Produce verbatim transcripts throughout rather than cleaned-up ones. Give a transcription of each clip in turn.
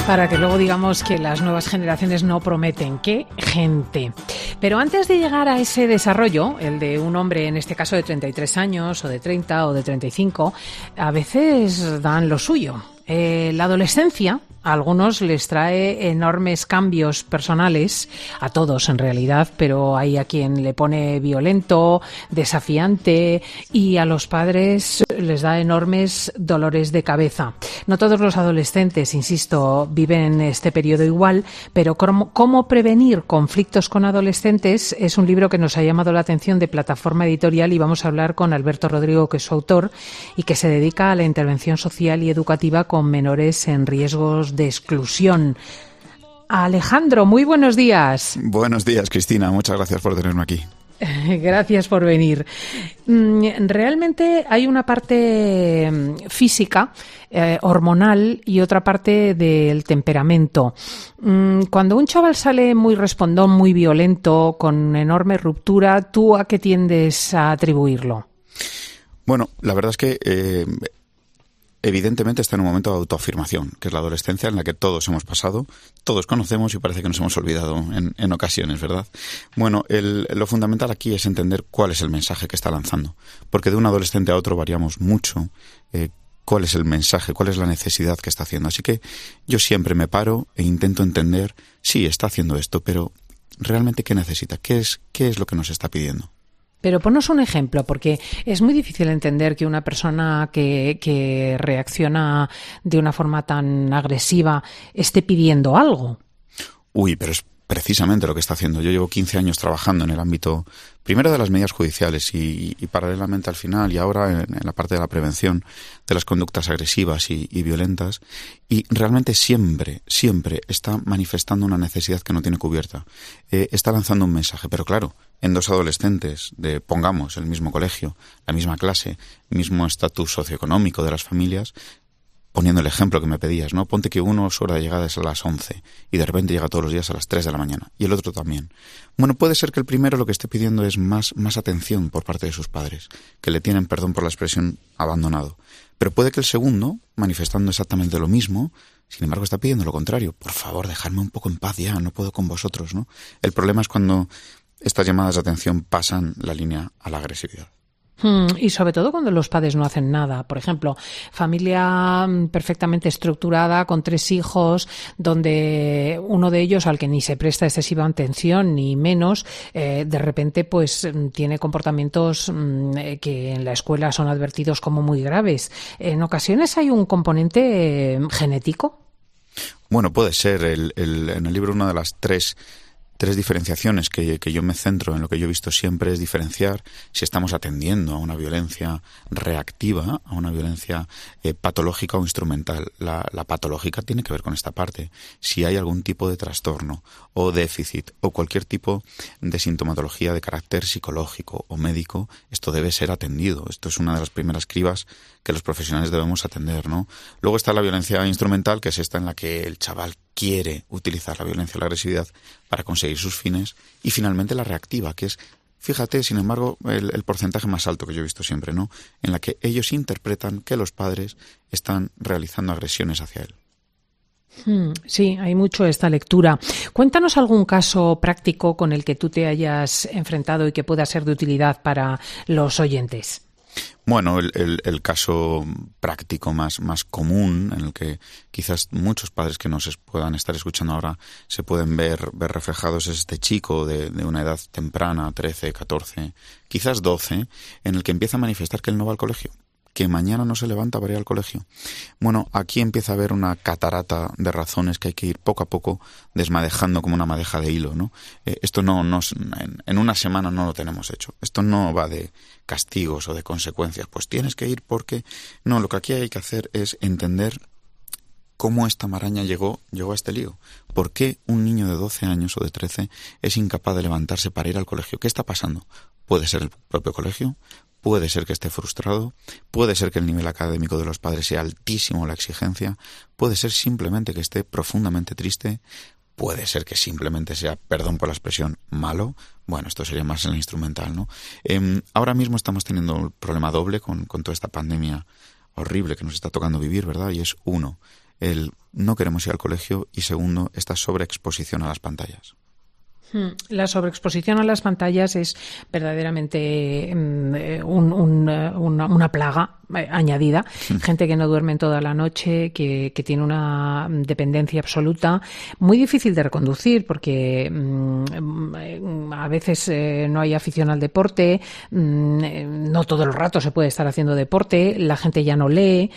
Para que luego digamos que las nuevas generaciones no prometen. ¡Qué gente! Pero antes de llegar a ese desarrollo, el de un hombre, en este caso de treinta y tres años, o de treinta, o de treinta y cinco, a veces dan lo suyo. Eh, la adolescencia a algunos les trae enormes cambios personales, a todos en realidad, pero hay a quien le pone violento, desafiante, y a los padres les da enormes dolores de cabeza. No todos los adolescentes, insisto, viven este periodo igual, pero cómo, cómo prevenir conflictos con adolescentes es un libro que nos ha llamado la atención de Plataforma Editorial, y vamos a hablar con Alberto Rodrigo, que es su autor y que se dedica a la intervención social y educativa con menores en riesgos de exclusión. Alejandro, muy buenos días. Buenos días, Cristina. Muchas gracias por tenerme aquí. Gracias por venir. Realmente hay una parte física, eh, hormonal, y otra parte del temperamento. Cuando un chaval sale muy respondón, muy violento, con enorme ruptura, ¿tú a qué tiendes a atribuirlo? Bueno, la verdad es que eh, evidentemente está en un momento de autoafirmación, que es la adolescencia en la que todos hemos pasado, todos conocemos y parece que nos hemos olvidado en, en ocasiones, ¿verdad? Bueno, el, lo fundamental aquí es entender cuál es el mensaje que está lanzando, porque de un adolescente a otro variamos mucho. Eh, cuál es el mensaje, cuál es la necesidad que está haciendo. Así que yo siempre me paro e intento entender, sí, está haciendo esto, pero realmente ¿qué necesita? ¿Qué es, qué es lo que nos está pidiendo? Pero ponos un ejemplo, porque es muy difícil entender que una persona que, que reacciona de una forma tan agresiva esté pidiendo algo. Uy, pero es precisamente lo que está haciendo. Yo llevo quince años trabajando en el ámbito, primero de las medidas judiciales y, y paralelamente al final, y ahora en, en la parte de la prevención de las conductas agresivas y, y violentas, y realmente siempre, siempre está manifestando una necesidad que no tiene cubierta. Eh, está lanzando un mensaje, pero claro, en dos adolescentes de, pongamos, el mismo colegio, la misma clase, mismo estatus socioeconómico de las familias, poniendo el ejemplo que me pedías, ¿no? Ponte que uno su hora de llegada es a las once y de repente llega todos los días a las tres de la mañana y el otro también. Bueno, puede ser que el primero lo que esté pidiendo es más, más atención por parte de sus padres, que le tienen, perdón por la expresión, abandonado. Pero puede que el segundo, manifestando exactamente lo mismo, sin embargo está pidiendo lo contrario. Por favor, dejadme un poco en paz ya, no puedo con vosotros, ¿no? El problema es cuando estas llamadas de atención pasan la línea a la agresividad. Hmm, y sobre todo cuando los padres no hacen nada. Por ejemplo, familia perfectamente estructurada, con tres hijos, donde uno de ellos, al que ni se presta excesiva atención, ni menos, eh, de repente pues tiene comportamientos mm, que en la escuela son advertidos como muy graves. En ocasiones hay un componente eh, genético. Bueno, puede ser. El, el, en el libro una de las tres... Tres diferenciaciones que, que yo me centro en lo que yo he visto siempre es diferenciar si estamos atendiendo a una violencia reactiva, a una violencia eh, patológica o instrumental. La, la patológica tiene que ver con esta parte. Si hay algún tipo de trastorno o déficit o cualquier tipo de sintomatología de carácter psicológico o médico, esto debe ser atendido. Esto es una de las primeras cribas que los profesionales debemos atender, ¿no? Luego está la violencia instrumental, que es esta en la que el chaval quiere utilizar la violencia o la agresividad para conseguir sus fines, y finalmente la reactiva, que es, fíjate, sin embargo, el, el porcentaje más alto que yo he visto siempre, ¿no? En la que ellos interpretan que los padres están realizando agresiones hacia él. Hmm, sí, hay mucho esta lectura. Cuéntanos algún caso práctico con el que tú te hayas enfrentado y que pueda ser de utilidad para los oyentes. Bueno, el, el, el caso práctico más, más común, en el que quizás muchos padres que nos puedan estar escuchando ahora se pueden ver, ver reflejados, es este chico de, de una edad temprana, trece, catorce, quizás doce, en el que empieza a manifestar que él no va al colegio, que mañana no se levanta para ir al colegio. Bueno, aquí empieza a haber una catarata de razones que hay que ir poco a poco desmadejando como una madeja de hilo, ¿no? Eh, esto no, no en, en una semana no lo tenemos hecho. Esto no va de castigos o de consecuencias. Pues tienes que ir porque... No, lo que aquí hay que hacer es entender cómo esta maraña llegó, llegó a este lío. ¿Por qué un niño de doce años o de trece es incapaz de levantarse para ir al colegio? ¿Qué está pasando? Puede ser el propio colegio, puede ser que esté frustrado, puede ser que el nivel académico de los padres sea altísimo, la exigencia, puede ser simplemente que esté profundamente triste, puede ser que simplemente sea, perdón por la expresión, malo. Bueno, esto sería más en el instrumental, ¿no? Eh, ahora mismo estamos teniendo un problema doble con, con toda esta pandemia horrible que nos está tocando vivir, ¿verdad? Y es uno, el no queremos ir al colegio y segundo, esta sobreexposición a las pantallas. La sobreexposición a las pantallas es verdaderamente un, un, una, una plaga añadida. Gente que no duerme toda la noche, que, que tiene una dependencia absoluta, muy difícil de reconducir porque mmm, a veces eh, no hay afición al deporte, mmm, no todo el rato se puede estar haciendo deporte, la gente ya no lee.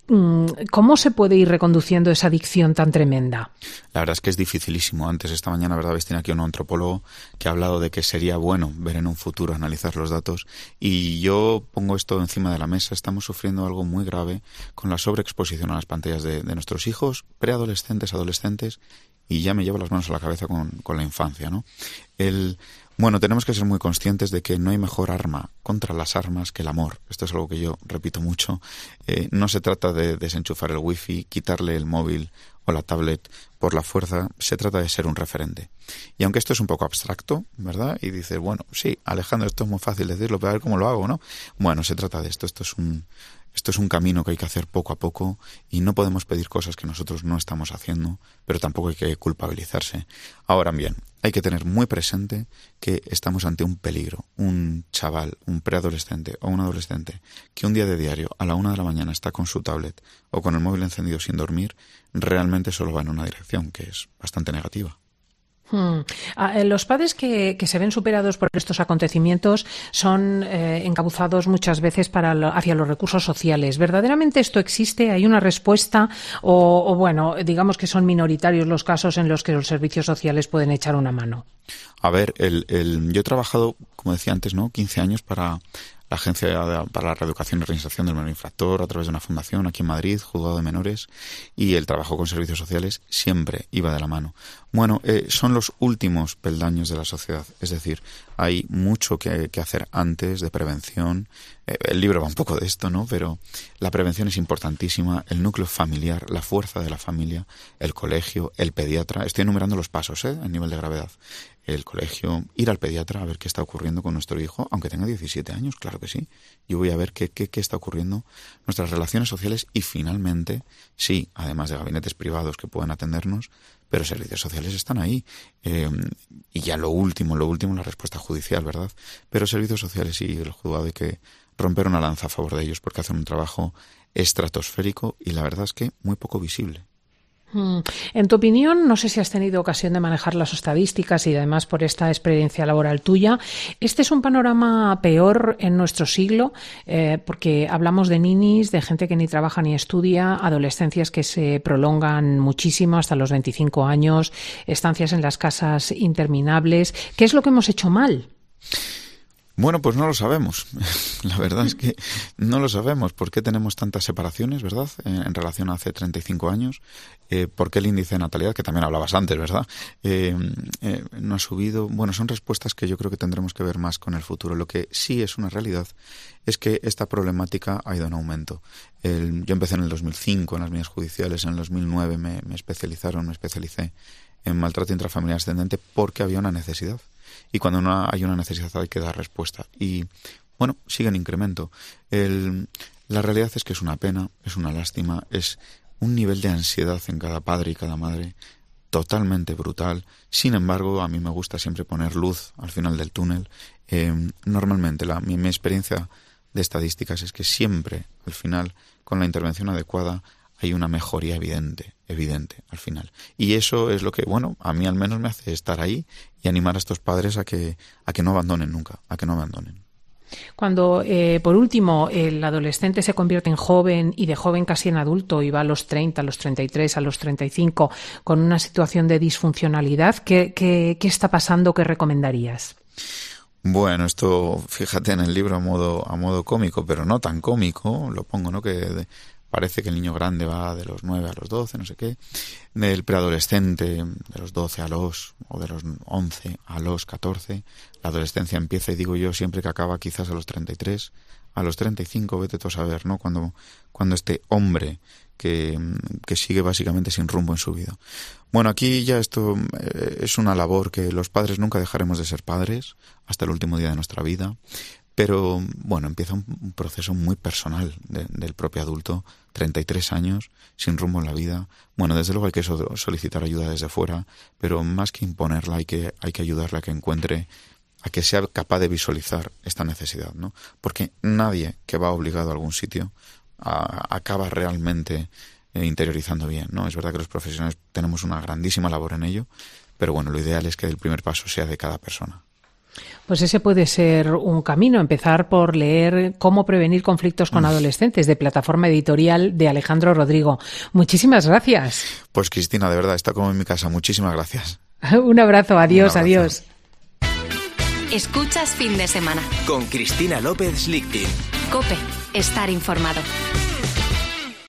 ¿Cómo se puede ir reconduciendo esa adicción tan tremenda? La verdad es que es dificilísimo. Antes, esta mañana, ¿verdad?, ves, tiene aquí un antropólogo que ha hablado de que sería bueno ver en un futuro, analizar los datos. Y yo pongo esto encima de la mesa. Estamos sufriendo algo muy grave con la sobreexposición a las pantallas de, de nuestros hijos, preadolescentes, adolescentes, y ya me llevo las manos a la cabeza con, con la infancia, ¿no? El... Bueno, tenemos que ser muy conscientes de que no hay mejor arma contra las armas que el amor. Esto es algo que yo repito mucho. Eh, no se trata de desenchufar el wifi, quitarle el móvil o la tablet por la fuerza. Se trata de ser un referente. Y aunque esto es un poco abstracto, ¿verdad? Y dices, bueno, sí, Alejandro, esto es muy fácil decirlo, pero a ver cómo lo hago, ¿no? Bueno, se trata de esto. Esto es un... Esto es un camino que hay que hacer poco a poco y no podemos pedir cosas que nosotros no estamos haciendo, pero tampoco hay que culpabilizarse. Ahora bien, hay que tener muy presente que estamos ante un peligro. Un chaval, un preadolescente o un adolescente que un día de diario a la una de la mañana está con su tablet o con el móvil encendido sin dormir, realmente solo va en una dirección que es bastante negativa. Hmm. Los padres que, que se ven superados por estos acontecimientos son eh, encabuzados muchas veces para lo, hacia los recursos sociales. ¿Verdaderamente esto existe? ¿Hay una respuesta? O, o bueno, digamos que son minoritarios los casos en los que los servicios sociales pueden echar una mano. A ver, el, el, yo he trabajado, como decía antes, ¿no?, quince años para la Agencia para la Reeducación y Reinserción del Menor Infractor, a través de una fundación aquí en Madrid, Juzgado de Menores, y el trabajo con servicios sociales siempre iba de la mano. Bueno, eh, son los últimos peldaños de la sociedad, es decir, hay mucho que, que hacer antes de prevención. Eh, el libro va un poco de esto, ¿no? Pero la prevención es importantísima, el núcleo familiar, la fuerza de la familia, el colegio, el pediatra. Estoy enumerando los pasos, ¿eh?, a nivel de gravedad. El colegio, ir al pediatra a ver qué está ocurriendo con nuestro hijo, aunque tenga diecisiete años, claro que sí. Yo voy a ver qué, qué, qué está ocurriendo, nuestras relaciones sociales y finalmente, sí, además de gabinetes privados que pueden atendernos, pero servicios sociales están ahí. Eh, y ya lo último, lo último, la respuesta judicial, ¿verdad? Pero servicios sociales y el juzgado hay que romper una lanza a favor de ellos porque hacen un trabajo estratosférico y la verdad es que muy poco visible. En tu opinión, no sé si has tenido ocasión de manejar las estadísticas y además por esta experiencia laboral tuya, ¿este es un panorama peor en nuestro siglo? Eh, porque hablamos de ninis, de gente que ni trabaja ni estudia, adolescencias que se prolongan muchísimo hasta los veinticinco años, estancias en las casas interminables. ¿Qué es lo que hemos hecho mal? Bueno, pues no lo sabemos. La verdad es que no lo sabemos. ¿Por qué tenemos tantas separaciones, verdad, en, en relación a hace treinta y cinco años? Eh, ¿Por qué el índice de natalidad, que también hablabas antes, verdad, eh, eh, no ha subido? Bueno, son respuestas que yo creo que tendremos que ver más con el futuro. Lo que sí es una realidad es que esta problemática ha ido en aumento. El, yo empecé en el dos mil cinco en las medidas judiciales, en el dos mil nueve me, me especializaron, me especialicé en maltrato intrafamiliar ascendente porque había una necesidad. Y cuando no hay una necesidad hay que dar respuesta. Y, bueno, sigue en incremento. El, la realidad es que es una pena, es una lástima, es un nivel de ansiedad en cada padre y cada madre totalmente brutal. Sin embargo, a mí me gusta siempre poner luz al final del túnel. Eh, normalmente, la, mi, mi experiencia de estadísticas es que siempre, al final, con la intervención adecuada, hay una mejoría evidente, evidente al final. Y eso es lo que, bueno, a mí al menos me hace estar ahí y animar a estos padres a que, a que no abandonen nunca, a que no abandonen. Cuando, eh, por último, el adolescente se convierte en joven y de joven casi en adulto y va a los treinta, a los treinta y tres, a los treinta y cinco con una situación de disfuncionalidad, ¿qué, qué, qué está pasando? ¿Qué recomendarías? Bueno, esto, fíjate en el libro a modo, a modo cómico, pero no tan cómico, lo pongo, ¿no? Que de, parece que el niño grande va de los nueve a los doce, no sé qué, del preadolescente de los doce a los, o de los once a los catorce, la adolescencia empieza, y digo yo siempre que acaba quizás a los treinta y tres, a los treinta y cinco, vete tú a saber, ¿no? Cuando, cuando este hombre que, que sigue básicamente sin rumbo en su vida. Bueno, aquí ya esto eh, es una labor que los padres nunca dejaremos de ser padres hasta el último día de nuestra vida. Pero, bueno, empieza un, un proceso muy personal de, del propio adulto, treinta y tres años, sin rumbo en la vida. Bueno, desde luego hay que so- solicitar ayuda desde fuera, pero más que imponerla hay que, hay que ayudarla a que encuentre, a que sea capaz de visualizar esta necesidad, ¿no? Porque nadie que va obligado a algún sitio a, acaba realmente eh, interiorizando bien, ¿no? Es verdad que los profesionales tenemos una grandísima labor en ello, pero bueno, lo ideal es que el primer paso sea de cada persona. Pues ese puede ser un camino, empezar por leer Cómo prevenir conflictos con adolescentes, de Plataforma Editorial, de Alejandro Rodrigo. Muchísimas gracias. Pues Cristina, de verdad, está como en mi casa. Muchísimas gracias. Un abrazo, adiós, un abrazo. Adiós. Escuchas Fin de Semana con Cristina López Lichting. COPE, estar informado.